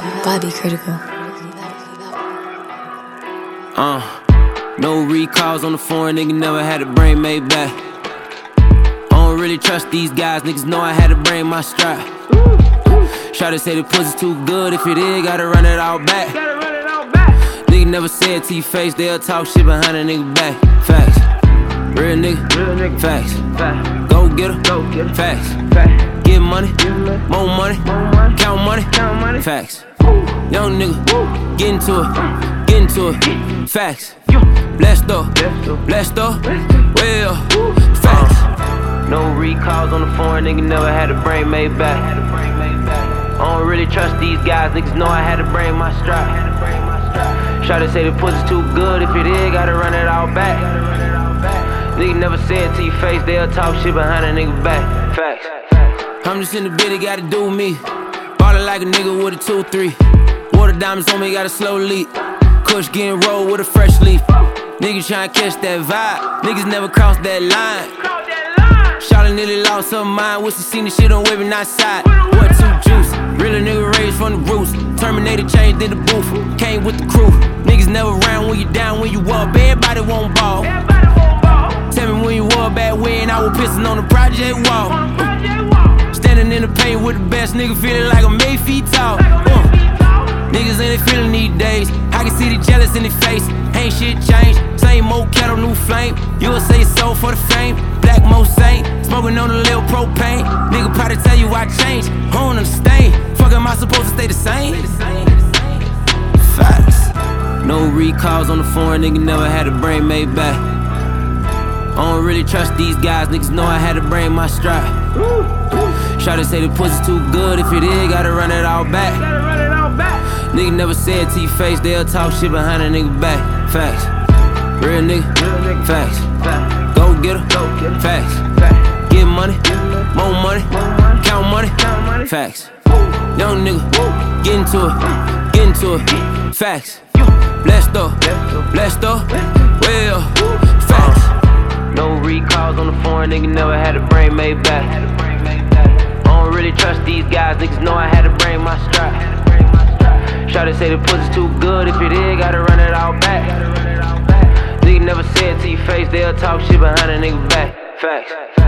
Body critical. No recalls on the foreign, nigga never had a brain made back. I don't really trust these guys, niggas know I had to bring my strap. Shawty say the pussy too good, if it is, gotta run it all back. Nigga never say it to your face, they'll talk shit behind a nigga back. Facts, real nigga, facts. Go get her, facts. Get money, more money, count money, facts. Young nigga, get into it, facts. Blessed up, well, facts. No recalls on the foreign, nigga never had a brain made back. I don't really trust these guys, niggas know I had to bring my strap. Shawty say the pussy's too good, if it is, gotta run it all back. Nigga never say it to your face, they'll talk shit behind a nigga back. Facts. I'm just in the bit, it gotta do me. Ballin' like a nigga with a 2-3. Water diamonds on me, got a slow leak. Kush getting rolled with a fresh leaf. Niggas tryna catch that vibe, niggas never cross that line. Shawty nearly lost her mind, wish she seen the shit on Webby outside. What too juice, real nigga raised from the roots. Terminator changed in the booth, came with the crew. Niggas never ran when you down, when you up, everybody won't ball. Tell me when you up back when I was pissing on the project wall. Standing in the paint with the best nigga, feeling like I'm 8 feet tall. Niggas ain't feeling these days, I can see the jealous in their face. Ain't shit changed, same old kettle, new flame. You'll say it's so for the fame, black mo saint. Smoking on a little propane, nigga probably tell you I changed. I don't understand, fuck am I supposed to stay the same? Facts. No recalls on the foreign, nigga never had a brain made back. I don't really trust these guys, niggas know I had to bring my strap. Shawty say the pussy's too good, if it is, gotta run it all back. Nigga never say it to your face, they'll talk shit behind a nigga back. Facts, real nigga, facts. Go get her, facts. Get money, more money, count money, facts. Young nigga, get into it, facts. Blessed up, well, facts. No recalls on the foreign, nigga never had a brain made back. I don't really trust these guys, niggas know I had to bring my strap. Shawty say the pussy's too good, if it is, gotta run it all back. Nigga never say it to your face, they'll talk shit behind a nigga back. Facts.